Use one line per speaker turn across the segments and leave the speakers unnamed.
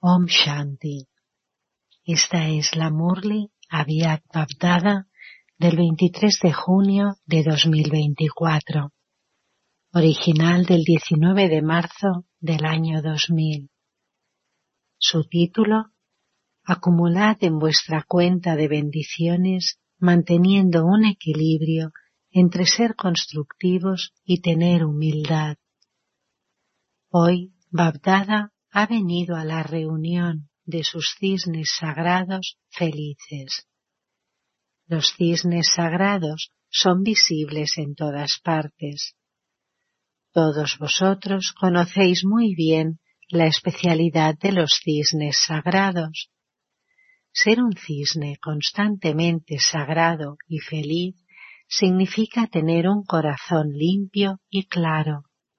Om Shanti. Esta es la Murli Avyakt Bab-Dada del 23 de junio de 2024, original del 19 de marzo del año 2000. Su título: Acumulad en vuestra cuenta de bendiciones manteniendo un equilibrio entre ser constructivos y tener humildad. Hoy Bab-Dada ha venido a la reunión de sus cisnes sagrados felices. Los cisnes sagrados son visibles en todas partes. Todos vosotros conocéis muy bien la especialidad de los cisnes sagrados. Ser un cisne constantemente sagrado y feliz significa tener un corazón limpio y claro.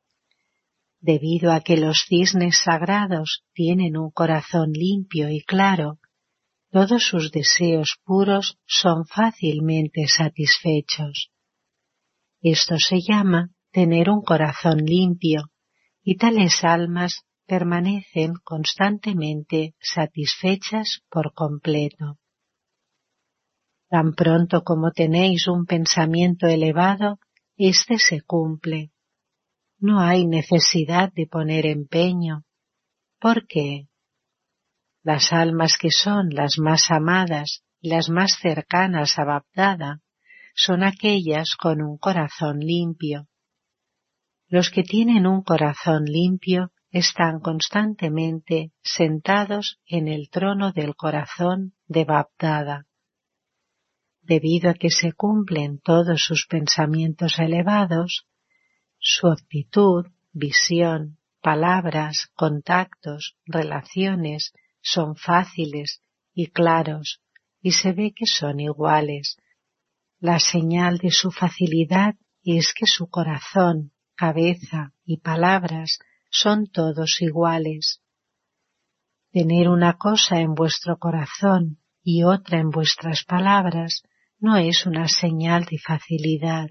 Debido a que los cisnes sagrados tienen un corazón limpio y claro, todos sus deseos puros son fácilmente satisfechos. Esto se llama tener un corazón limpio, y tales almas permanecen constantemente satisfechas por completo. Tan pronto como tenéis un pensamiento elevado, éste se cumple. No hay necesidad de poner empeño. ¿Por qué? Las almas que son las más amadas y las más cercanas a Bab-Dada son aquellas con un corazón limpio. Los que tienen un corazón limpio están constantemente sentados en el trono del corazón de Bab-Dada. Debido a que se cumplen todos sus pensamientos elevados, su actitud, visión, palabras, contactos, relaciones son fáciles y claros y se ve que son iguales. La señal de su facilidad es que su corazón, cabeza y palabras son todos iguales. Tener una cosa en vuestro corazón y otra en vuestras palabras no es una señal de facilidad.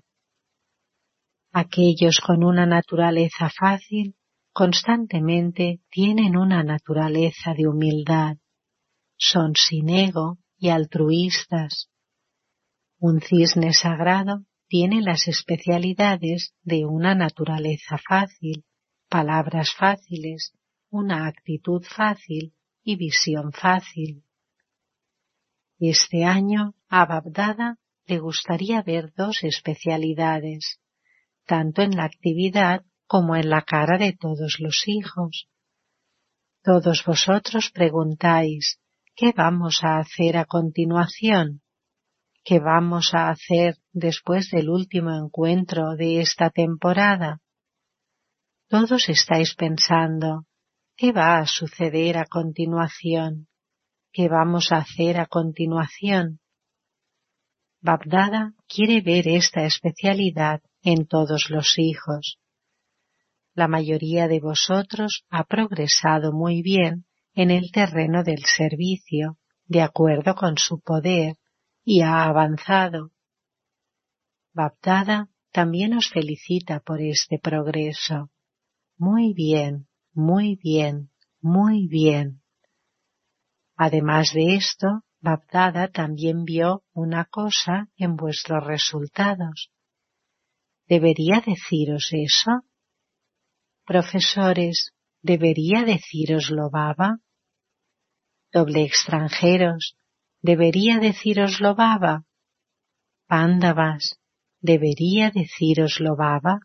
Aquellos con una naturaleza fácil constantemente tienen una naturaleza de humildad. Son sin ego y altruistas. Un cisne sagrado tiene las especialidades de una naturaleza fácil, palabras fáciles, una actitud fácil y visión fácil. Este año a Bab-Dada le gustaría ver dos especialidades, tanto en la actividad como en la cara de todos los hijos. Todos vosotros preguntáis, ¿qué vamos a hacer a continuación? ¿Qué vamos a hacer después del último encuentro de esta temporada? Todos estáis pensando, ¿qué va a suceder a continuación? ¿Qué vamos a hacer a continuación? Bab-Dada quiere ver esta especialidad en todos los hijos. La mayoría de vosotros ha progresado muy bien en el terreno del servicio, de acuerdo con su poder, y ha avanzado. Bab-Dada también os felicita por este progreso. Muy bien, muy bien, muy bien. Además de esto, Bab-Dada también vio una cosa en vuestros resultados. ¿Debería deciros eso? Profesores, ¿debería decíroslo Baba? Doble extranjeros, ¿debería decíroslo Baba? Pándavas, ¿debería decíroslo Baba?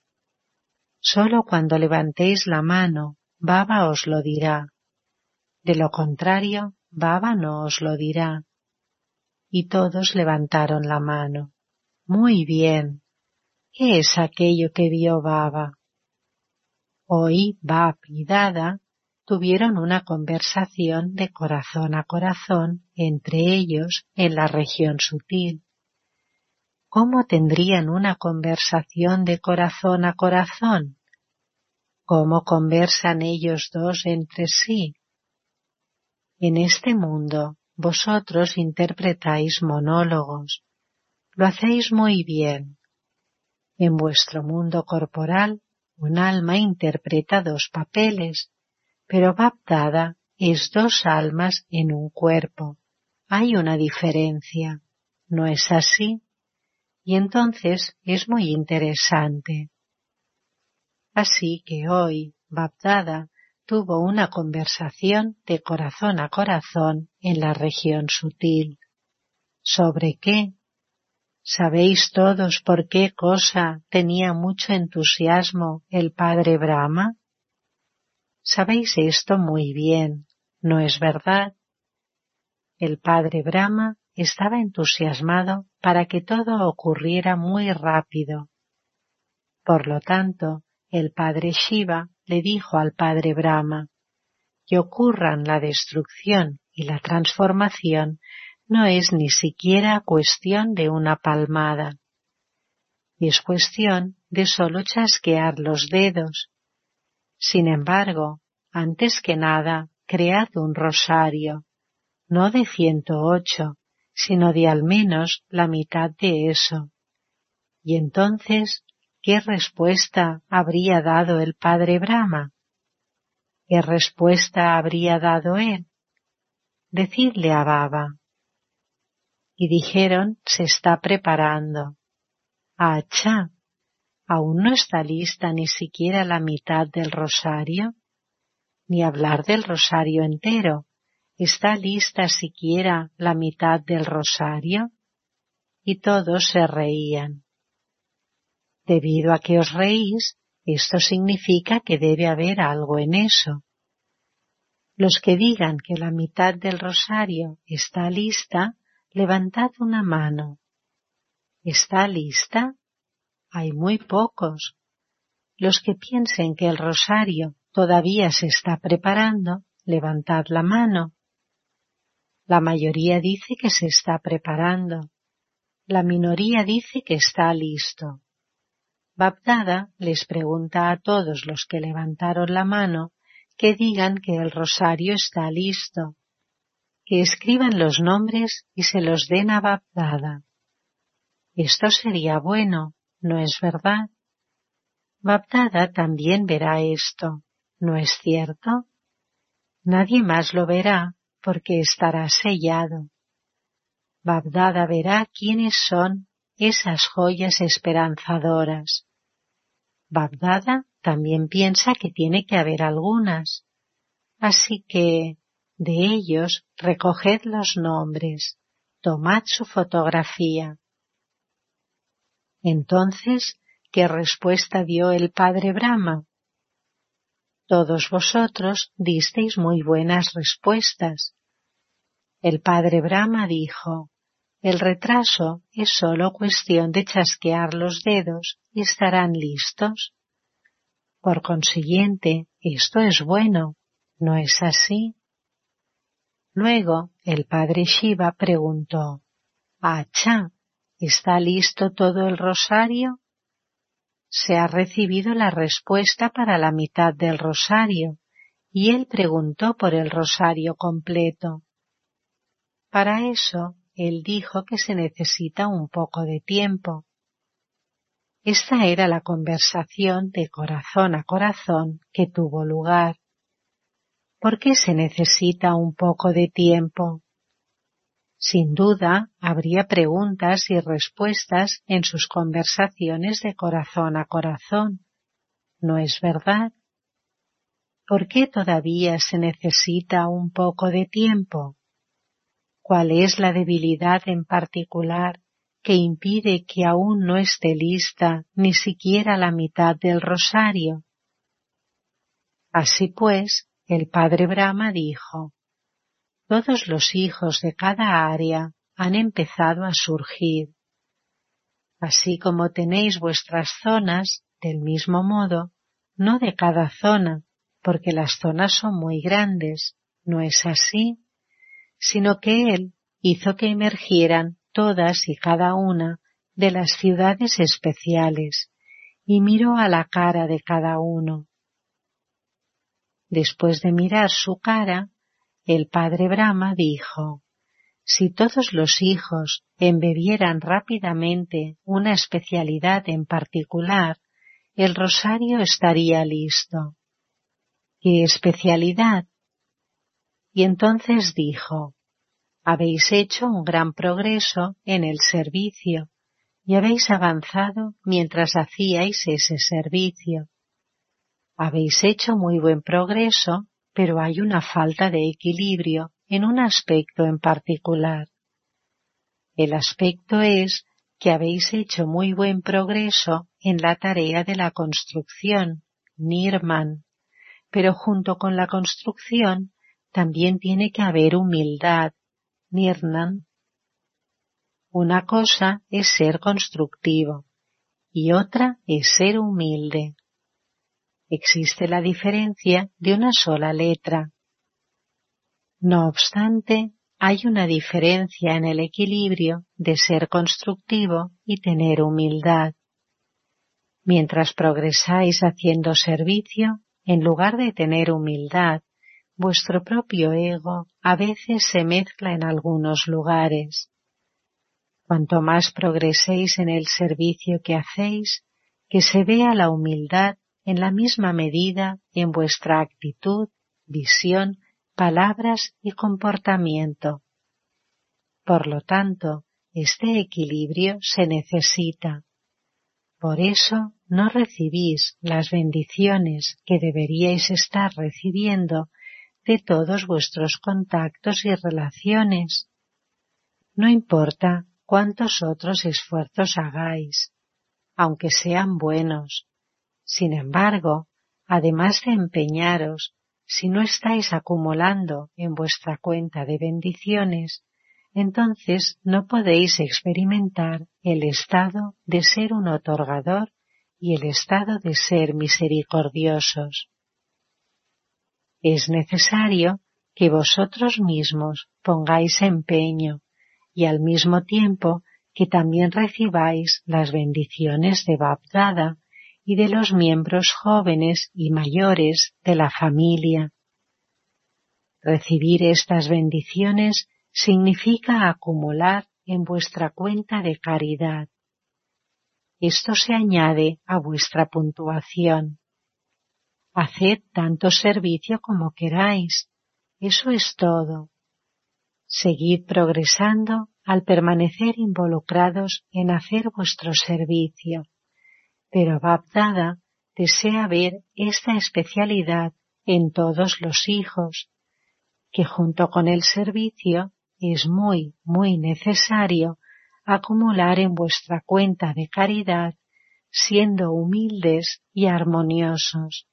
Solo cuando levantéis la mano, Baba os lo dirá. De lo contrario, Baba no os lo dirá. Y todos levantaron la mano. Muy bien. ¿Qué es aquello que vio Baba? Hoy Bab y Dada tuvieron una conversación de corazón a corazón entre ellos en la región sutil. ¿Cómo tendrían una conversación de corazón a corazón? ¿Cómo conversan ellos dos entre sí? En este mundo vosotros interpretáis monólogos. Lo hacéis muy bien. En vuestro mundo corporal, un alma interpreta dos papeles, pero Bab-Dada es dos almas en un cuerpo. Hay una diferencia, ¿no es así? Y entonces es muy interesante. Así que hoy Bapdada tuvo una conversación de corazón a corazón en la región sutil. ¿Sobre qué? ¿Sabéis todos por qué cosa tenía mucho entusiasmo el padre Brahma? Sabéis esto muy bien, ¿no es verdad? El padre Brahma estaba entusiasmado para que todo ocurriera muy rápido. Por lo tanto, el padre Shiva le dijo al padre Brahma que ocurran la destrucción y la transformación no es ni siquiera cuestión de una palmada. Es cuestión de solo chasquear los dedos. Sin embargo, antes que nada, cread un rosario, no de 108, sino de al menos la mitad de eso. Y entonces, ¿qué respuesta habría dado el padre Brahma? ¿Qué respuesta habría dado él? Decidle a Baba. Y dijeron, se está preparando. ¡Achá! ¿Aún no está lista ni siquiera la mitad del rosario? Ni hablar del rosario entero. ¿Está lista siquiera la mitad del rosario? Y todos se reían. Debido a que os reís, esto significa que debe haber algo en eso. Los que digan que la mitad del rosario está lista, levantad una mano. ¿Está lista? Hay muy pocos. Los que piensen que el rosario todavía se está preparando, levantad la mano. La mayoría dice que se está preparando. La minoría dice que está listo. Bapdada les pregunta a todos los que levantaron la mano que digan que el rosario está listo, que escriban los nombres y se los den a Bapdada. Esto sería bueno, ¿no es verdad? Bapdada también verá esto, ¿no es cierto? Nadie más lo verá porque estará sellado. Bapdada verá quiénes son esas joyas esperanzadoras. Bapdada también piensa que tiene que haber algunas, así que de ellos recoged los nombres, tomad su fotografía. Entonces, ¿qué respuesta dio el padre Brahma? Todos vosotros disteis muy buenas respuestas. El padre Brahma dijo, el retraso es solo cuestión de chasquear los dedos y estarán listos. Por consiguiente, esto es bueno, ¿no es así? Luego, el padre Shiva preguntó, «Achá, ¿está listo todo el rosario?» Se ha recibido la respuesta para la mitad del rosario, y él preguntó por el rosario completo. Para eso, él dijo que se necesita un poco de tiempo. Esta era la conversación de corazón a corazón que tuvo lugar. ¿Por qué se necesita un poco de tiempo? Sin duda, habría preguntas y respuestas en sus conversaciones de corazón a corazón. ¿No es verdad? ¿Por qué todavía se necesita un poco de tiempo? ¿Cuál es la debilidad en particular que impide que aún no esté lista ni siquiera la mitad del rosario? Así pues, el padre Brahma dijo, todos los hijos de cada área han empezado a surgir. Así como tenéis vuestras zonas, del mismo modo, no de cada zona, porque las zonas son muy grandes, ¿no es así? Sino que él hizo que emergieran todas y cada una de las ciudades especiales, y miró a la cara de cada uno. Después de mirar su cara, el padre Brahma dijo, si todos los hijos embebieran rápidamente una especialidad en particular, el rosario estaría listo. ¿Qué especialidad? y entonces dijo: habéis hecho un gran progreso en el servicio y habéis avanzado mientras hacíais ese servicio. Habéis hecho muy buen progreso, pero hay una falta de equilibrio en un aspecto en particular. El aspecto es que habéis hecho muy buen progreso en la tarea de la construcción, Nirman, pero junto con la construcción también tiene que haber humildad, Nirnan. Una cosa es ser constructivo y otra es ser humilde. Existe la diferencia de una sola letra. No obstante, hay una diferencia en el equilibrio de ser constructivo y tener humildad. Mientras progresáis haciendo servicio, en lugar de tener humildad, vuestro propio ego a veces se mezcla en algunos lugares. Cuanto más progreséis en el servicio que hacéis, que se vea la humildad en la misma medida en vuestra actitud, visión, palabras y comportamiento. Por lo tanto, este equilibrio se necesita. Por eso no recibís las bendiciones que deberíais estar recibiendo de todos vuestros contactos y relaciones. No importa cuántos otros esfuerzos hagáis, aunque sean buenos. Sin embargo, además de empeñaros, si no estáis acumulando en vuestra cuenta de bendiciones, entonces no podéis experimentar el estado de ser un otorgador y el estado de ser misericordiosos. Es necesario que vosotros mismos pongáis empeño y al mismo tiempo que también recibáis las bendiciones de Bab-Dada y de los miembros jóvenes y mayores de la familia. Recibir estas bendiciones significa acumular en vuestra cuenta de caridad. Esto se añade a vuestra puntuación. Haced tanto servicio como queráis. Eso es todo. Seguid progresando al permanecer involucrados en hacer vuestro servicio. Pero Bab-Dada desea ver esta especialidad en todos los hijos, que junto con el servicio es muy, muy necesario acumular en vuestra cuenta de caridad, siendo humildes y armoniosos.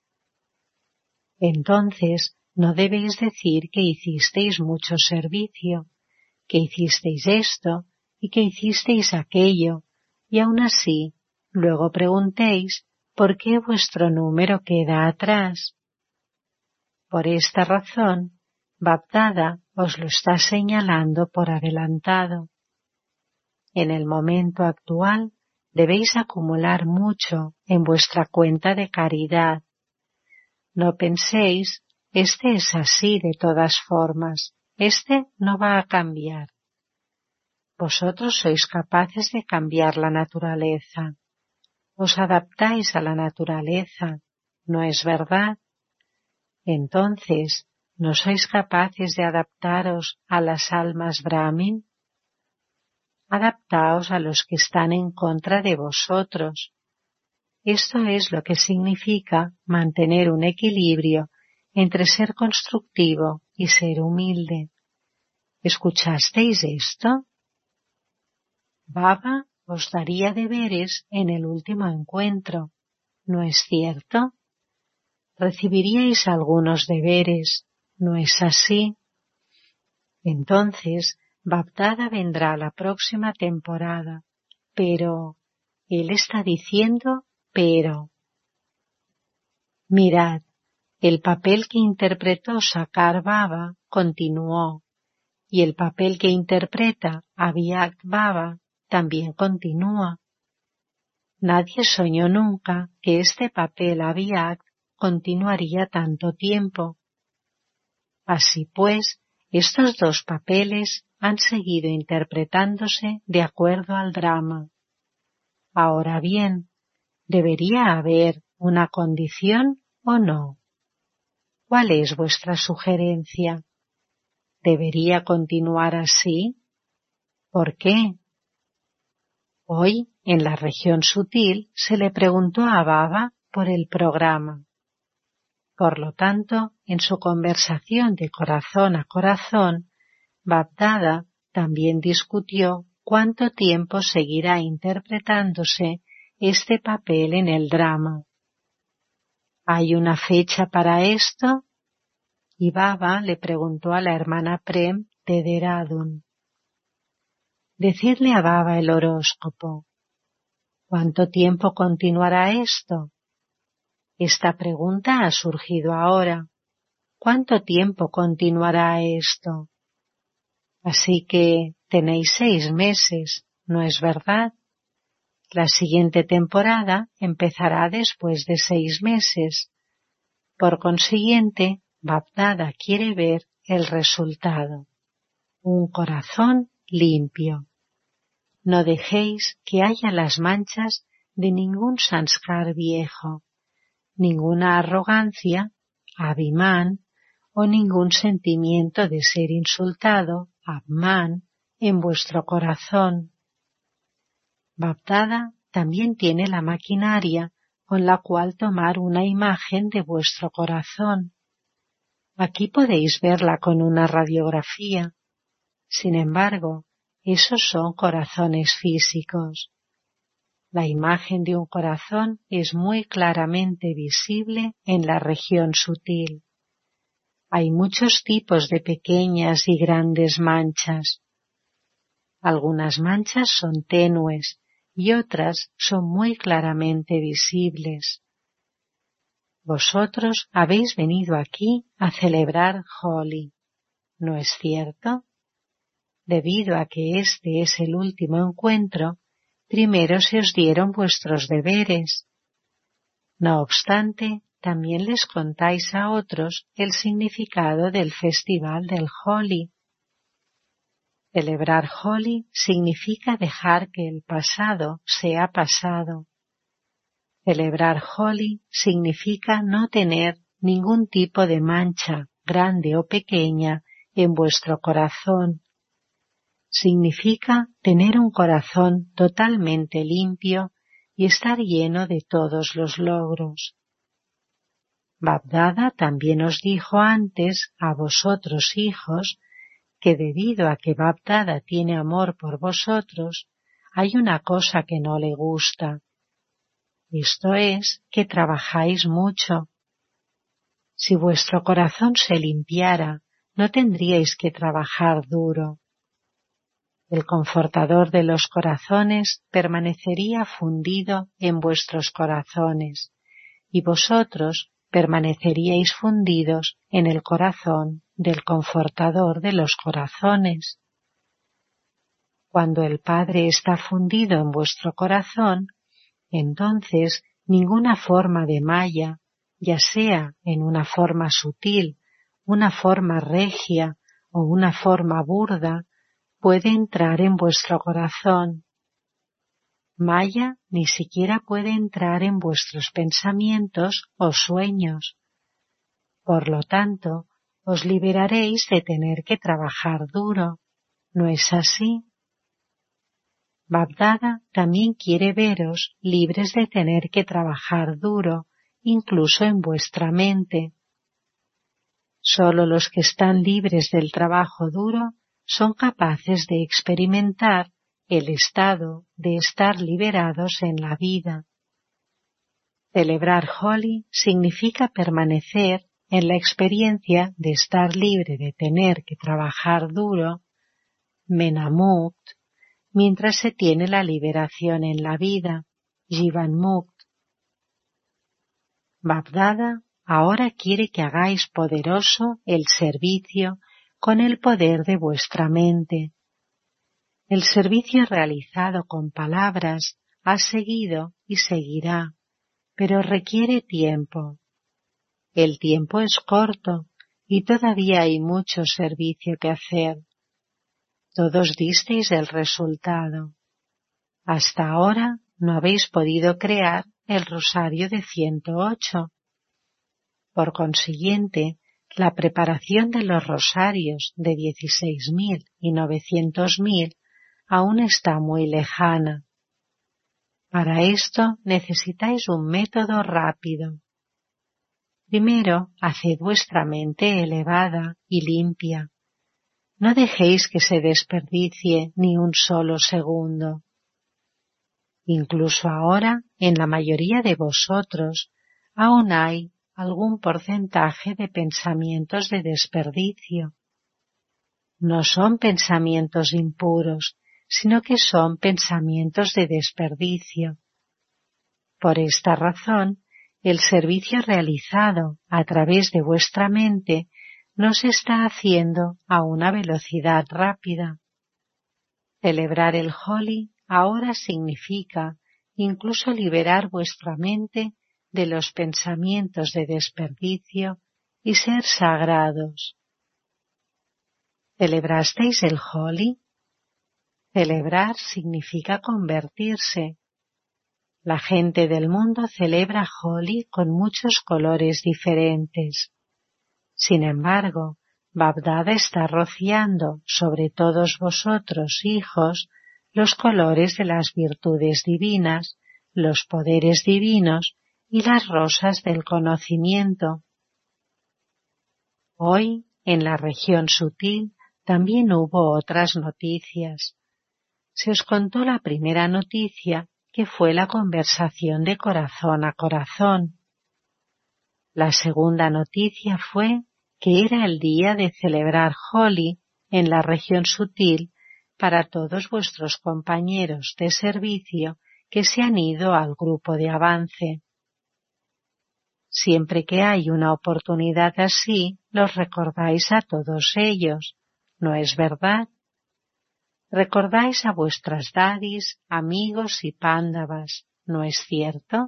Entonces, no debéis decir que hicisteis mucho servicio, que hicisteis esto y que hicisteis aquello, y aun así, luego preguntéis por qué vuestro número queda atrás. Por esta razón, Bab-Dada os lo está señalando por adelantado. En el momento actual debéis acumular mucho en vuestra cuenta de caridad. No penséis, este es así de todas formas, este no va a cambiar. Vosotros sois capaces de cambiar la naturaleza. Os adaptáis a la naturaleza, ¿no es verdad? Entonces, ¿no sois capaces de adaptaros a las almas Brahmin? Adaptaos a los que están en contra de vosotros. Esto es lo que significa mantener un equilibrio entre ser constructivo y ser humilde. ¿Escuchasteis esto? Baba os daría deberes en el último encuentro, ¿no es cierto? Recibiríais algunos deberes, ¿no es así? Entonces, Bab-Dada vendrá la próxima temporada, pero él está diciendo pero. Mirad, el papel que interpretó Sakar Baba continuó, y el papel que interpreta Abhyagt Baba también continúa. Nadie soñó nunca que este papel Abhyagt continuaría tanto tiempo. Así pues, estos dos papeles han seguido interpretándose de acuerdo al drama. Ahora bien, ¿debería haber una condición o no? ¿Cuál es vuestra sugerencia? ¿debería continuar así? ¿Por qué? Hoy, en la región sutil, se le preguntó a Baba por el programa. Por lo tanto, en su conversación de corazón a corazón, Bab-Dada también discutió cuánto tiempo seguirá interpretándose este papel en el drama. ¿Hay una fecha para esto? Y Baba le preguntó a la hermana Prem de Dehradun. Decidle a Baba el horóscopo. ¿Cuánto tiempo continuará esto? Esta pregunta ha surgido ahora. ¿Cuánto tiempo continuará esto? Así que tenéis 6 meses, ¿no es verdad? La siguiente temporada empezará después de 6 meses. Por consiguiente, Bab-Dada quiere ver el resultado. Un corazón limpio. No dejéis que haya las manchas de ningún sanskar viejo, ninguna arrogancia, abhimán, o ningún sentimiento de ser insultado, abhman, en vuestro corazón. Bab-Dada también tiene la maquinaria con la cual tomar una imagen de vuestro corazón. Aquí podéis verla con una radiografía. Sin embargo, esos son corazones físicos. La imagen de un corazón es muy claramente visible en la región sutil. Hay muchos tipos de pequeñas y grandes manchas. Algunas manchas son tenues y otras son muy claramente visibles. Vosotros habéis venido aquí a celebrar Holi, ¿no es cierto? Debido a que este es el último encuentro, primero se os dieron vuestros deberes. No obstante, también les contáis a otros el significado del festival del Holi. Celebrar Holi significa dejar que el pasado sea pasado. Celebrar Holi significa no tener ningún tipo de mancha, grande o pequeña, en vuestro corazón. Significa tener un corazón totalmente limpio y estar lleno de todos los logros. Bab-Dada también os dijo antes a vosotros hijos que debido a que Bab-Dada tiene amor por vosotros, hay una cosa que no le gusta. Esto es que trabajáis mucho. Si vuestro corazón se limpiara, no tendríais que trabajar duro. El confortador de los corazones permanecería fundido en vuestros corazones, y vosotros permaneceríais fundidos en el corazón del confortador de los corazones. Cuando el Padre está fundido en vuestro corazón, entonces ninguna forma de maya, ya sea en una forma sutil, una forma regia o una forma burda, puede entrar en vuestro corazón. Maya ni siquiera puede entrar en vuestros pensamientos o sueños. Por lo tanto, os liberaréis de tener que trabajar duro. ¿No es así? Bab-Dada también quiere veros libres de tener que trabajar duro, incluso en vuestra mente. Solo los que están libres del trabajo duro son capaces de experimentar el estado de estar liberados en la vida. Celebrar Holi significa permanecer en la experiencia de estar libre de tener que trabajar duro, Menamukt, mientras se tiene la liberación en la vida, Jivan Mukt. Bab-Dada ahora quiere que hagáis poderoso el servicio con el poder de vuestra mente. El servicio realizado con palabras ha seguido y seguirá, pero requiere tiempo. El tiempo es corto y todavía hay mucho servicio que hacer. Todos disteis el resultado. Hasta ahora no habéis podido crear el rosario de 108. Por consiguiente, La preparación de los rosarios de 16.000 y 900.000 aún está muy lejana. Para esto necesitáis un método rápido. Primero, haced vuestra mente elevada y limpia. No dejéis que se desperdicie ni un solo segundo. Incluso ahora, en la mayoría de vosotros, aún hay algún porcentaje de pensamientos de desperdicio. No son pensamientos impuros, sino que son pensamientos de desperdicio. Por esta razón, el servicio realizado a través de vuestra mente no se está haciendo a una velocidad rápida. Celebrar el Holi ahora significa incluso liberar vuestra mente de los pensamientos de desperdicio y ser sagrados. ¿Celebrasteis el Holi? Celebrar significa convertirse. La gente del mundo celebra Holi con muchos colores diferentes. Sin embargo, Bab-Dada está rociando sobre todos vosotros, hijos, los colores de las virtudes divinas, los poderes divinos y las rosas del conocimiento. Hoy, en la región sutil, también hubo otras noticias. Se os contó la primera noticia, que fue la conversación de corazón a corazón. La segunda noticia fue que era el día de celebrar Holi en la región sutil para todos vuestros compañeros de servicio que se han ido al grupo de avance. Siempre que hay una oportunidad así, los recordáis a todos ellos, ¿no es verdad? Recordáis a vuestras dadis, amigos y pándavas, ¿no es cierto?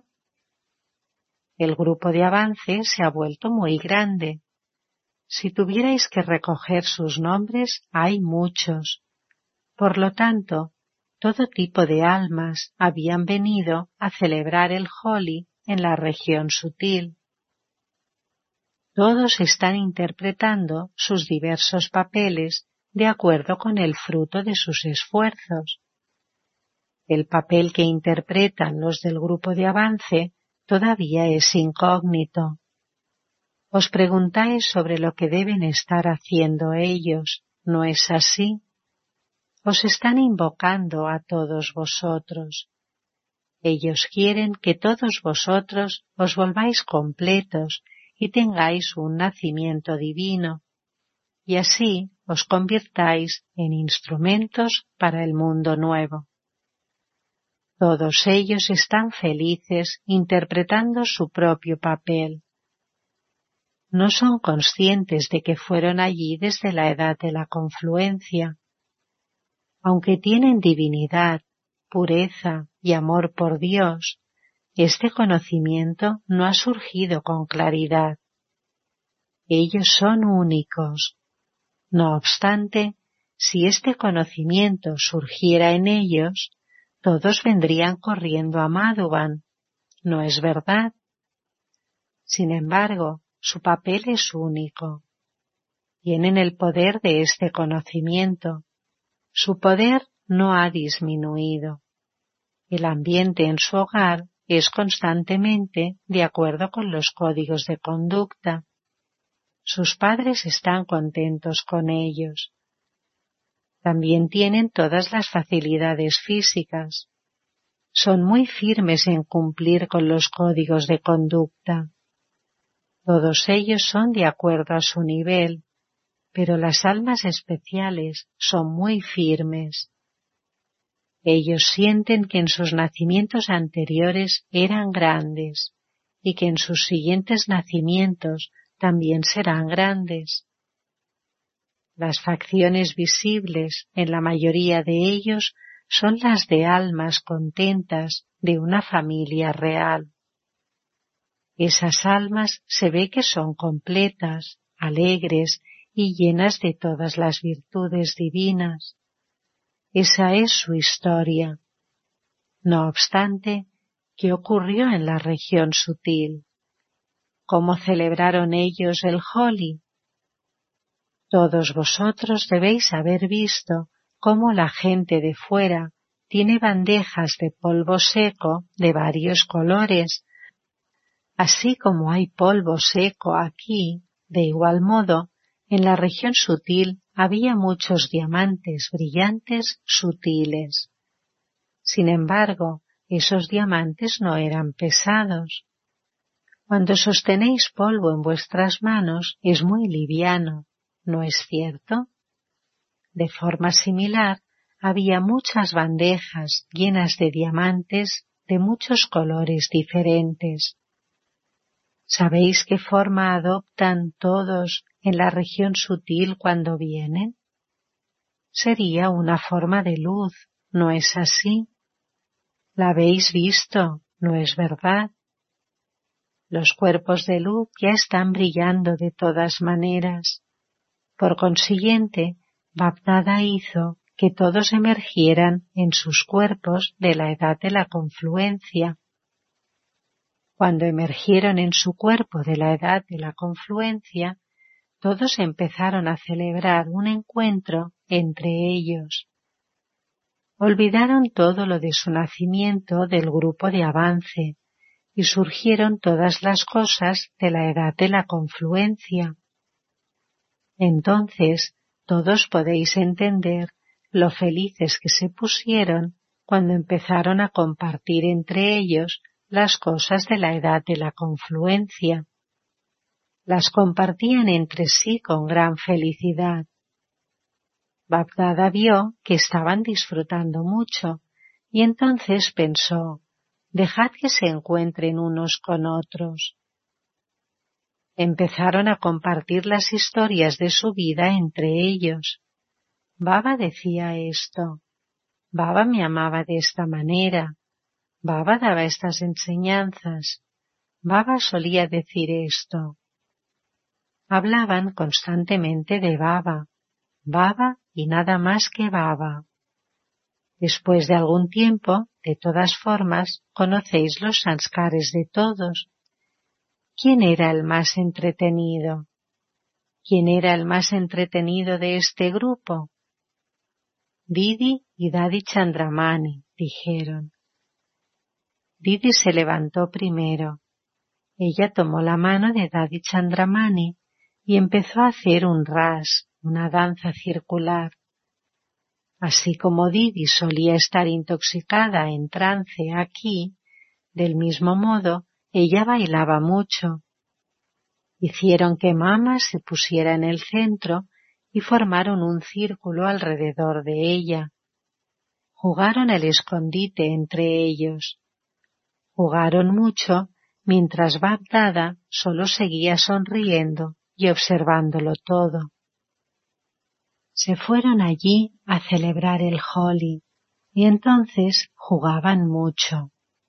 El grupo de avance se ha vuelto muy grande. Si tuvierais que recoger sus nombres, hay muchos. Por lo tanto, todo tipo de almas habían venido a celebrar el Holi en la región sutil. Todos están interpretando sus diversos papeles de acuerdo con el fruto de sus esfuerzos. El papel que interpretan los del grupo de avance todavía es incógnito. Os preguntáis sobre lo que deben estar haciendo ellos, ¿no es así? Os están invocando a todos vosotros. Ellos quieren que todos vosotros os volváis completos y tengáis un nacimiento divino, y así os convirtáis en instrumentos para el mundo nuevo. Todos ellos están felices interpretando su propio papel. No son conscientes de que fueron allí desde la edad de la confluencia. Aunque tienen divinidad, pureza y amor por Dios, este conocimiento no ha surgido con claridad. Ellos son únicos. No obstante, si este conocimiento surgiera en ellos, todos vendrían corriendo a Madhuban, ¿no es verdad? Sin embargo, su papel es único. Tienen el poder de este conocimiento. Su poder no ha disminuido. El ambiente en su hogar es constantemente de acuerdo con los códigos de conducta. Sus padres están contentos con ellos. También tienen todas las facilidades físicas. Son muy firmes en cumplir con los códigos de conducta. Todos ellos son de acuerdo a su nivel, pero las almas especiales son muy firmes. Ellos sienten que en sus nacimientos anteriores eran grandes y que en sus siguientes nacimientos también serán grandes. Las facciones visibles en la mayoría de ellos son las de almas contentas de una familia real. Esas almas se ve que son completas, alegres y llenas de todas las virtudes divinas. Esa es su historia. No obstante, ¿qué ocurrió en la región sutil? ¿Cómo celebraron ellos el Holi? Todos vosotros debéis haber visto cómo la gente de fuera tiene bandejas de polvo seco de varios colores. Así como hay polvo seco aquí, de igual modo, en la región sutil había muchos diamantes brillantes sutiles. Sin embargo, esos diamantes no eran pesados. Cuando sostenéis polvo en vuestras manos es muy liviano, ¿no es cierto? De forma similar, había muchas bandejas llenas de diamantes de muchos colores diferentes. ¿Sabéis qué forma adoptan todos en la región sutil cuando vienen? Sería una forma de luz, ¿no es así? La habéis visto, ¿no es verdad? Los cuerpos de luz ya están brillando de todas maneras. Por consiguiente, Bapdada hizo que todos emergieran en sus cuerpos de la edad de la confluencia. Cuando emergieron en su cuerpo de la edad de la confluencia, todos empezaron a celebrar un encuentro entre ellos. Olvidaron todo lo de su nacimiento del grupo de avance y surgieron todas las cosas de la edad de la confluencia. Entonces, todos podéis entender lo felices que se pusieron cuando empezaron a compartir entre ellos las cosas de la edad de la confluencia. Las compartían entre sí con gran felicidad. Bapdada vio que estaban disfrutando mucho y entonces pensó: dejad que se encuentren unos con otros. Empezaron a compartir las historias de su vida entre ellos. Baba decía esto. Baba me amaba de esta manera. Baba daba estas enseñanzas. Baba solía decir esto. Hablaban constantemente de Baba, Baba y nada más que Baba. Después de algún tiempo, de todas formas, conocéis los sanskares de todos. ¿Quién era el más entretenido? ¿Quién era el más entretenido de este grupo? Didi y Dadi Chandramani, dijeron. Didi se levantó primero. Ella tomó la mano de Dadi Chandramani y empezó a hacer un ras, una danza circular. Así como Didi solía estar intoxicada en trance aquí, del mismo modo, ella bailaba mucho. Hicieron que Mama se pusiera en el centro y formaron un círculo alrededor de ella. Jugaron el escondite entre ellos. Jugaron mucho mientras Bapdada solo seguía sonriendo y observándolo todo. Se fueron allí a celebrar el Holi y entonces jugaban mucho.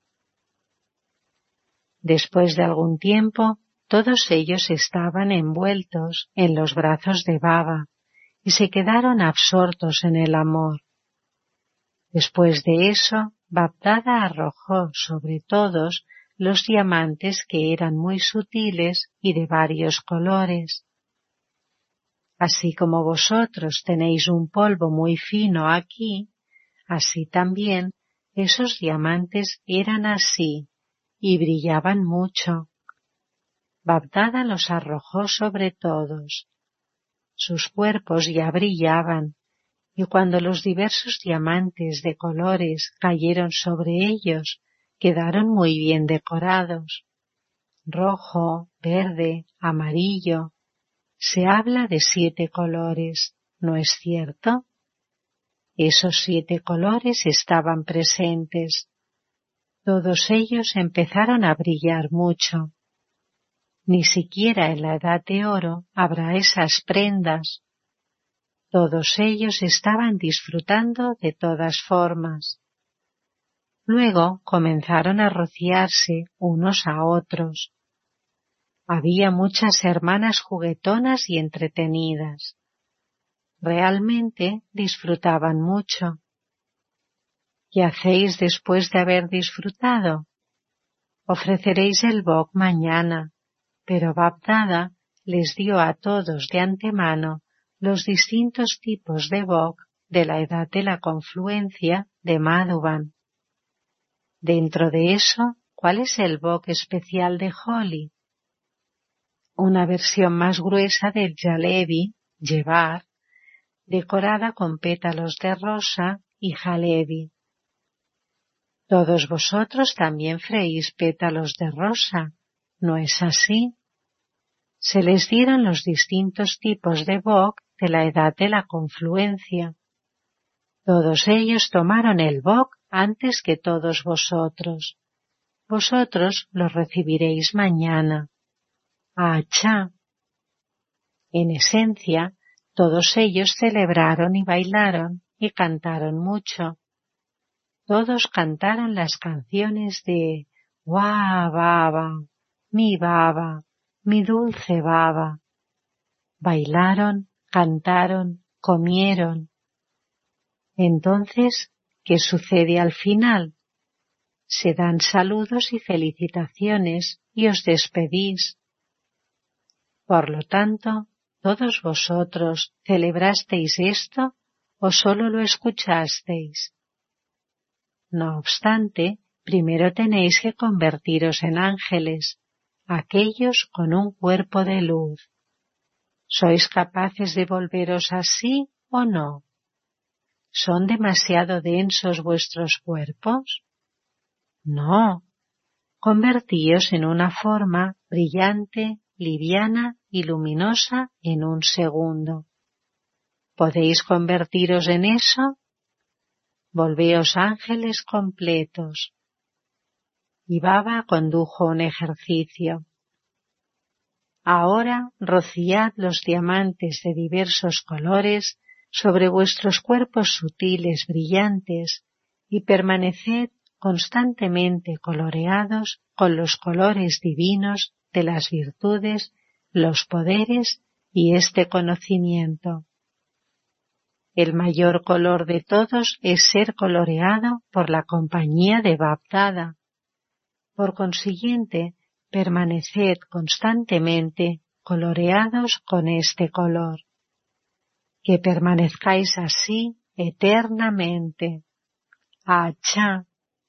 Después de algún tiempo, todos ellos estaban envueltos en los brazos de Baba y se quedaron absortos en el amor. Después de eso, Bapdada arrojó sobre todos los diamantes que eran muy sutiles y de varios colores. Así como vosotros tenéis un polvo muy fino aquí, así también esos diamantes eran así y brillaban mucho. Bapdada los arrojó sobre todos. Sus cuerpos ya brillaban, y cuando los diversos diamantes de colores cayeron sobre ellos, quedaron muy bien decorados. Rojo, verde, amarillo. Se habla de 7 colores, ¿no es cierto? Esos 7 colores estaban presentes. Todos ellos empezaron a brillar mucho. Ni siquiera en la edad de oro habrá esas prendas. Todos ellos estaban disfrutando de todas formas. Luego comenzaron a rociarse unos a otros. Había muchas hermanas juguetonas y entretenidas. Realmente disfrutaban mucho. ¿Qué hacéis después de haber disfrutado? Ofreceréis el bhog mañana, pero Bapdada les dio a todos de antemano los distintos tipos de Bok de la edad de la confluencia de Madhuban. Dentro de eso, ¿cuál es el Bok especial de Holi? Una versión más gruesa del Jalebi, Llevar, decorada con pétalos de rosa y jalebi. Todos vosotros también freís pétalos de rosa, ¿no es así? Se les dieron los distintos tipos de Bok de la edad de la confluencia. Todos ellos tomaron el Bok antes que todos vosotros. Vosotros los recibiréis mañana. ¡Achá! En esencia, todos ellos celebraron y bailaron y cantaron mucho. Todos cantaron las canciones de Wa Baba, mi dulce baba. Bailaron, cantaron, comieron. Entonces, ¿qué sucede al final? Se dan saludos y felicitaciones y os despedís. Por lo tanto, ¿todos vosotros celebrasteis esto o solo lo escuchasteis? No obstante, primero tenéis que convertiros en ángeles, aquellos con un cuerpo de luz. ¿Sois capaces de volveros así o no? ¿Son demasiado densos vuestros cuerpos? No. Convertíos en una forma brillante, liviana y luminosa en un segundo. ¿Podéis convertiros en eso? Volveos ángeles completos. Y Baba condujo un ejercicio. Ahora rociad los diamantes de diversos colores sobre vuestros cuerpos sutiles brillantes y permaneced constantemente coloreados con los colores divinos de las virtudes, los poderes y este conocimiento. El mayor color de todos es ser coloreado por la compañía de Bab-Dada. Por consiguiente, permaneced constantemente coloreados con este color. Que permanezcáis así eternamente. Achá.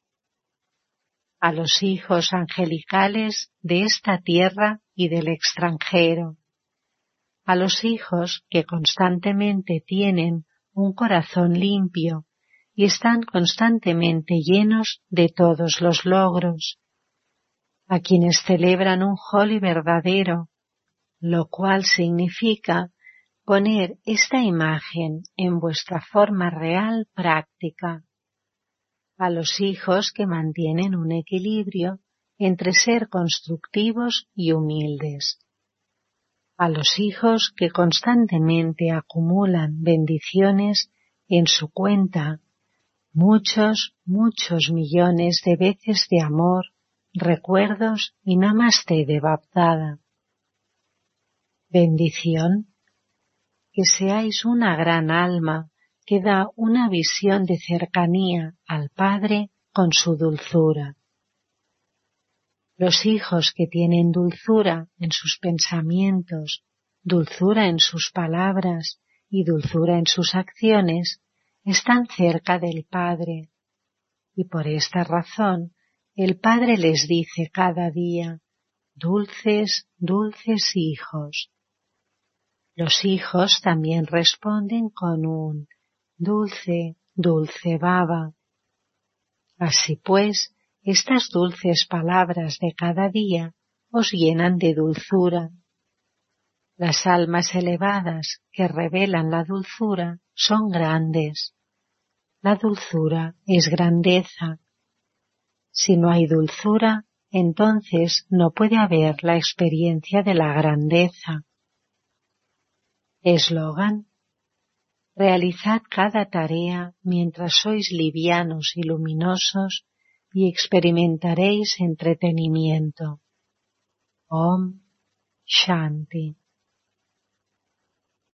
A los hijos angelicales de esta tierra y del extranjero. A los hijos que constantemente tienen un corazón limpio y están constantemente llenos de todos los logros. A quienes celebran un Holi verdadero, lo cual significa poner esta imagen en vuestra forma real práctica. A los hijos que mantienen un equilibrio entre ser constructivos y humildes. A los hijos que constantemente acumulan bendiciones en su cuenta, muchos millones de veces de amor, recuerdos y namaste de Bab-Dada. Bendición. Que seáis una gran alma que da una visión de cercanía al Padre con su dulzura. Los hijos que tienen dulzura en sus pensamientos, dulzura en sus palabras y dulzura en sus acciones, están cerca del Padre. Y por esta razón, el Padre les dice cada día, dulces, dulces hijos. Los hijos también responden con un dulce, dulce baba. Así pues, estas dulces palabras de cada día os llenan de dulzura. Las almas elevadas que revelan la dulzura son grandes. La dulzura es grandeza. Si no hay dulzura, entonces no puede haber la experiencia de la grandeza. Eslogan: realizad cada tarea mientras sois livianos y luminosos y experimentaréis entretenimiento. Om Shanti.